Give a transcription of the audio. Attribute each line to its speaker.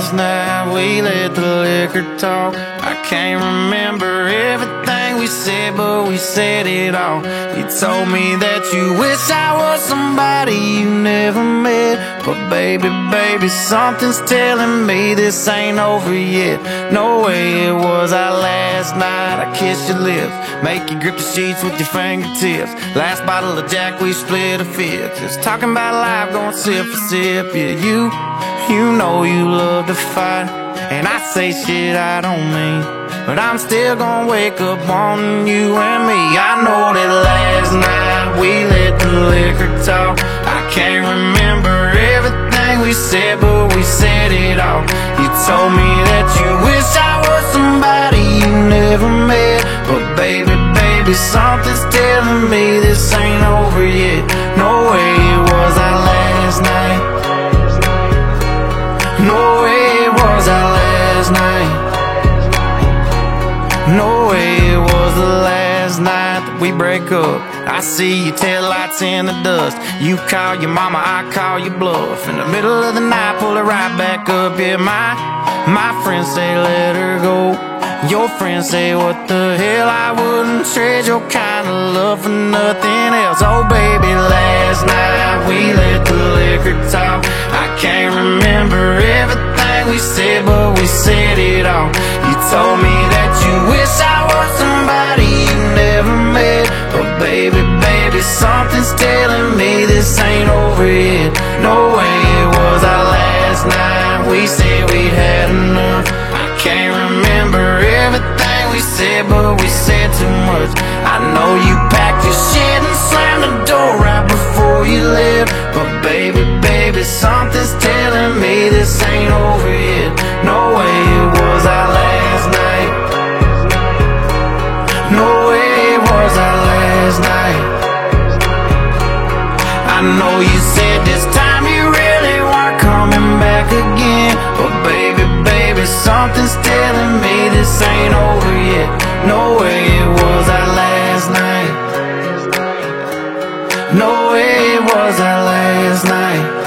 Speaker 1: last night we let the liquor talk. I can't remember everything we said, but we said it all. You told me that you wish I was somebody you never met. But baby, baby, something's telling me this ain't over yet. No way it was our last night. I kissed your lips, make you grip the sheets with your fingertips. Last bottle of Jack, we split a fifth. Just talking about life, going sip for sip. Yeah, you know you love to fight, and I say shit I don't mean, but I'm still gonna wake up wanting you and me. I know that last night we let the liquor talk. I can't remember everything we said, but we said it all. You told me that you wish I was somebody you never met. But baby, baby, something's telling me this ain't over yet. No way it was our last night. No way it was our last night. No way it was the last night that we break up. I see your taillights in the dust. You call your mama, I call your bluff. In the middle of the night, pull it right back up. Yeah, my friends say let her go. Your friends say what the hell, I wouldn't trade your kind of love for nothing else. Oh baby, last night we let the liquor talk. I can't remember everything we said, but we said it all. You told me that you wish I was somebody you never met. But baby, baby, something's telling me this ain't over yet. No way it was our last night. We said we'd had enough. I can't remember everything we said, but we said too much. I know you packed your shit and slammed the door right before you left. But baby, baby, something's telling me this ain't over yet. No way it was our last night. No way it was our last night. I know you said this time you really weren't coming back again. But baby, baby, something's telling me this ain't over yet. No way it was our last night. No way it was our last night.